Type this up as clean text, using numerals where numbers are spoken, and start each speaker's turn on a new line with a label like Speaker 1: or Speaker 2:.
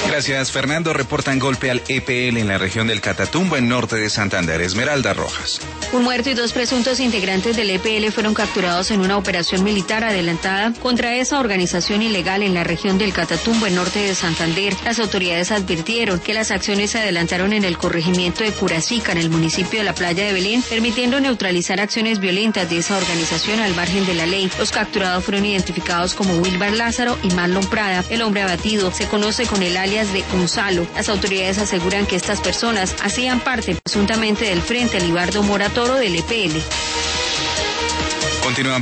Speaker 1: Gracias, Fernando. Reportan golpe al EPL en la región del Catatumbo, en norte de Santander. Esmeralda Rojas.
Speaker 2: Un muerto y 2 presuntos integrantes del EPL fueron capturados en una operación militar adelantada contra esa organización ilegal en la región del Catatumbo, en norte de Santander. Las autoridades advirtieron que las acciones se adelantaron en el corregimiento de Curacica, en el municipio de la Playa de Belén, permitiendo neutralizar acciones violentas de esa organización al margen de la ley. Los capturados fueron identificados como Wilbar Lázaro y Marlon Prada. El hombre abatido se conoce con el alias de Gonzalo. Las autoridades aseguran que estas personas hacían parte presuntamente del Frente Libardo Mora Toro del EPL.
Speaker 1: Continúan